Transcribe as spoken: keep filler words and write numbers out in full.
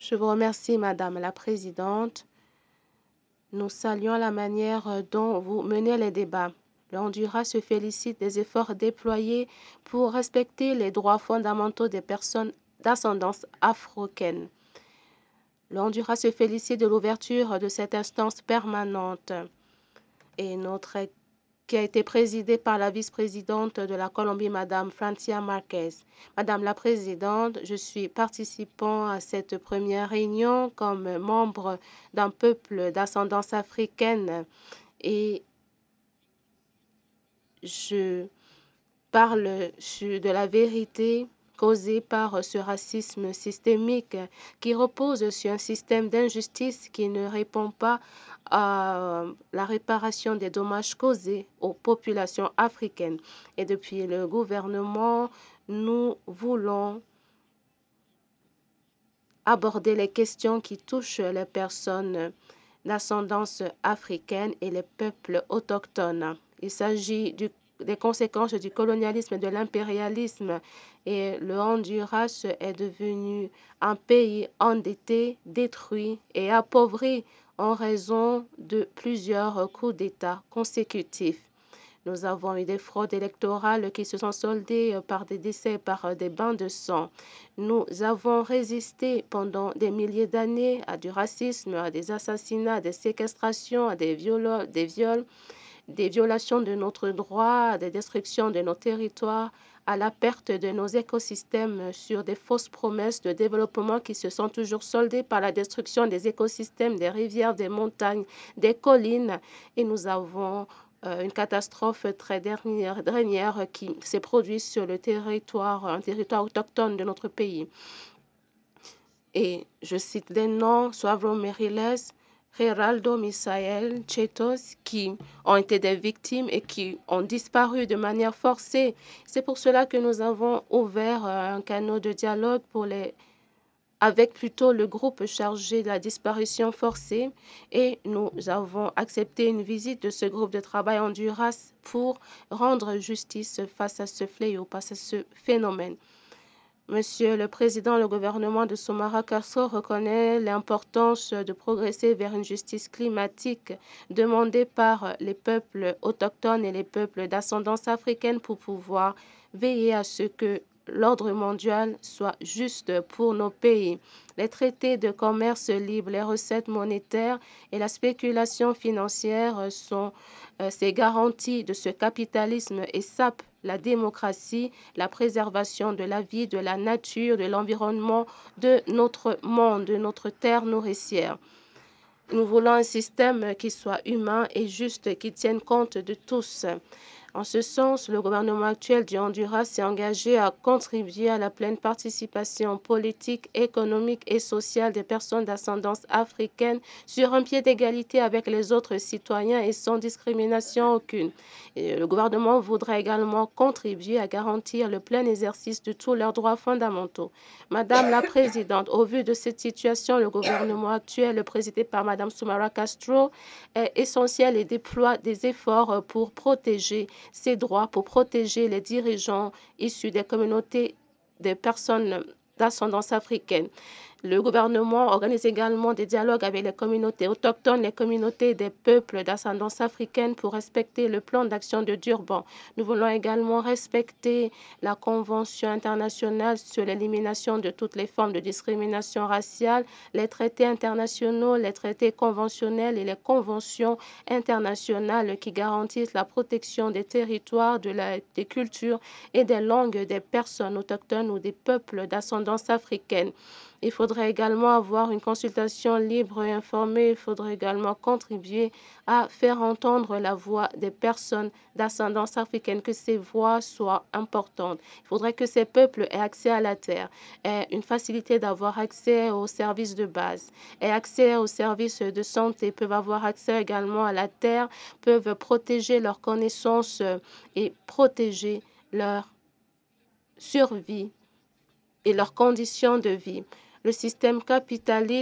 Je vous remercie, Madame la Présidente. Nous saluons la manière dont vous menez les débats. Le Honduras se félicite des efforts déployés pour respecter les droits fondamentaux des personnes d'ascendance africaine. Le Honduras se félicite de l'ouverture de cette instance permanente et notre qui a été présidée par la vice-présidente de la Colombie, Madame Francia Marquez. Madame la Présidente, je suis participant à cette première réunion comme membre d'un peuple d'ascendance africaine et je parle de la vérité causée par ce racisme systémique qui repose sur un système d'injustice qui ne répond pas à la réparation des dommages causés aux populations africaines. Et depuis le gouvernement, nous voulons aborder les questions qui touchent les personnes d'ascendance africaine et les peuples autochtones. Il s'agit du des conséquences du colonialisme et de l'impérialisme. Et le Honduras est devenu un pays endetté, détruit et appauvri en raison de plusieurs coups d'État consécutifs. Nous avons eu des fraudes électorales qui se sont soldées par des décès, par des bains de sang. Nous avons résisté pendant des milliers d'années à du racisme, à des assassinats, à des séquestrations, à des viols, des viols des violations de notre droit, à des destructions de nos territoires, à la perte de nos écosystèmes sur des fausses promesses de développement qui se sont toujours soldées par la destruction des écosystèmes, des rivières, des montagnes, des collines. Et nous avons euh, une catastrophe très dernière, dernière qui s'est produite sur le territoire, un territoire autochtone de notre pays. Et je cite des noms, Suavro Meriles, Geraldo Misael Chetos, qui ont été des victimes et qui ont disparu de manière forcée. C'est pour cela que nous avons ouvert un canal de dialogue pour les avec plutôt le groupe chargé de la disparition forcée et nous avons accepté une visite de ce groupe de travail en Honduras pour rendre justice face à ce fléau, face à ce phénomène. Monsieur le Président, le gouvernement de Xiomara Castro reconnaît l'importance de progresser vers une justice climatique demandée par les peuples autochtones et les peuples d'ascendance africaine pour pouvoir veiller à ce que l'ordre mondial soit juste pour nos pays. Les traités de commerce libre, les recettes monétaires et la spéculation financière sont euh, ces garanties de ce capitalisme et sapent la démocratie, la préservation de la vie, de la nature, de l'environnement, de notre monde, de notre terre nourricière. Nous voulons un système qui soit humain et juste, qui tienne compte de tous. En ce sens, le gouvernement actuel du Honduras s'est engagé à contribuer à la pleine participation politique, économique et sociale des personnes d'ascendance africaine sur un pied d'égalité avec les autres citoyens et sans discrimination aucune. Et le gouvernement voudrait également contribuer à garantir le plein exercice de tous leurs droits fondamentaux. Madame la Présidente, au vu de cette situation, le gouvernement actuel, présidé par Madame Xiomara Castro, est essentiel et déploie des efforts pour protéger ces droits, pour protéger les dirigeants issus des communautés des personnes d'ascendance africaine. Le gouvernement organise également des dialogues avec les communautés autochtones, les communautés des peuples d'ascendance africaine pour respecter le plan d'action de Durban. Nous voulons également respecter la Convention internationale sur l'élimination de toutes les formes de discrimination raciale, les traités internationaux, les traités conventionnels et les conventions internationales qui garantissent la protection des territoires, de la, des cultures et des langues des personnes autochtones ou des peuples d'ascendance africaine. Il faudrait également avoir une consultation libre et informée. Il faudrait également contribuer à faire entendre la voix des personnes d'ascendance africaine, que ces voix soient importantes. Il faudrait que ces peuples aient accès à la terre, aient une facilité d'avoir accès aux services de base, aient accès aux services de santé, peuvent avoir accès également à la terre, peuvent protéger leurs connaissances et protéger leur survie et leurs conditions de vie. Le système capitaliste